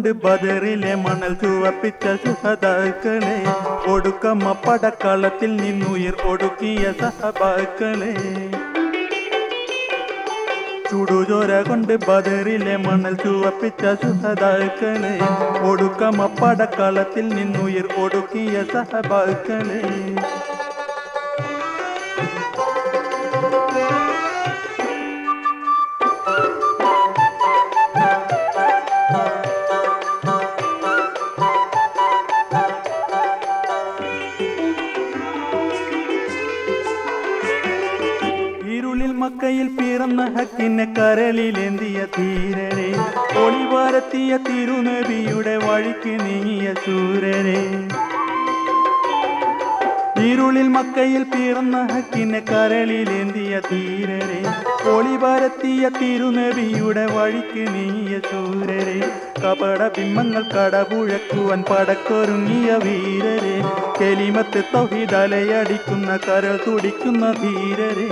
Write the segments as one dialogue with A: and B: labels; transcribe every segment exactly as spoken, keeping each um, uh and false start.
A: കൊണ്ട് ബദറിലെ മണൽ ചുവപ്പിച്ച സുഹദാക്കളെ, ഒടുക്കമ പടക്കളത്തിൽ നിന്നുയിർ ഒടുക്കിയ സഹബാക്കളെ. ചുടുചോര കൊണ്ട് ബദറിലെ മണൽ ചുവപ്പിച്ച സുഹദാക്കളെ, ഒടുക്കമ പടക്കളത്തിൽ നിന്നുയിർ ഒടുക്കിയ സഹബാക്കളെ. ഇരുളിൽ മക്കയിൽ പിറന്ന ഹക്കിനെ കരളിലേന്തിയ ധീരരെ, ഒളിവാരത്തിയ തിരുനബിയുടെ വഴിക്ക് നീങ്ങിയ ശൂരരെ. ഇരുളിൽ മക്കയിൽ പിറന്ന ഹക്കിനെ കരളിലേന്തിയ ധീരരെ, ഒളിവാരത്തിയ തിരുനബിയുടെ വഴിക്ക് നീങ്ങിയ ശൂരരെ. കപട ബിംബങ്ങൾ കടപുഴക്കുവാൻ പടക്കൊരുങ്ങിയ വീരരെ, കെലിമത്ത് തൗഹീദ് അലയടിക്കുന്ന കരൾ തുടിക്കുന്ന ധീരരെ.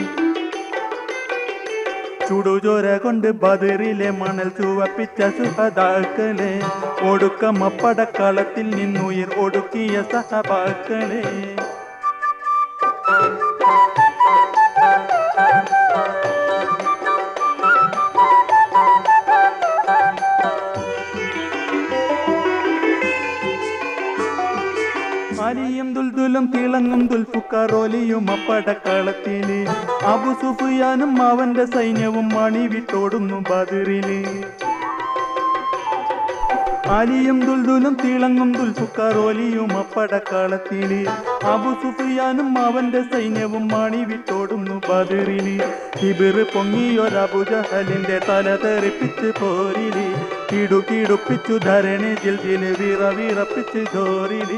A: ചുടുചോര കൊണ്ട് ബദറിലെ മണൽ ചുവപ്പിച്ച സുഹദാക്കളെ, ഒടുക്കമ പടക്കളത്തിൽ നിന്നുയിർ ഒടുക്കിയ സഹബാക്കളെ. അലിയും ദുൽദുലും തിളങ്ങും ദുൽഫുക്കാറോലിയും അപ്പടക്കളത്തില്, അബു സുഫിയാനും അവന്റെ സൈന്യവും മണിവിട്ടോടുന്നു ബദറില്. അലിയും ദുൽദുലും തിളങ്ങും ദുൽഫുക്കാറോലിയും അപ്പടക്കളത്തില്, അബു സുഫിയാനും അവന്റെ സൈന്യവും മണിവിട്ടോടുന്നു ബദറില്. കിബിർ പൊങ്ങിയൊരബുജഹലിന്റെ തല തെറിപ്പിച്ച് പോരില്, കിടു കിടുപ്പിച്ചു ധരണി ജിൽജില് വിറ വിറപ്പിച്ച് ജോറില്.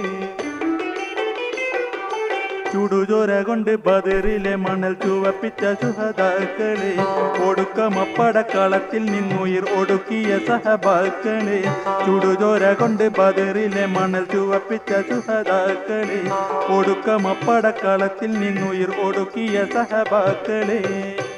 A: ചുടുചോര കൊണ്ട് ബദറിലെ മണൽ ചുവപ്പിച്ച സുഹദാക്കളെ, ഒടുക്കമ പടക്കളത്തിൽ നിന്നുയിർ ഒടുക്കിയ സഹബാക്കളെ. ചുടുചോര കൊണ്ട് ബദറിലെ മണൽ ചുവപ്പിച്ച സുഹദാക്കളെ, ഒടുക്കമ പടക്കളത്തിൽ നിന്നുയിർ ഒടുക്കിയ സഹബാക്കളെ.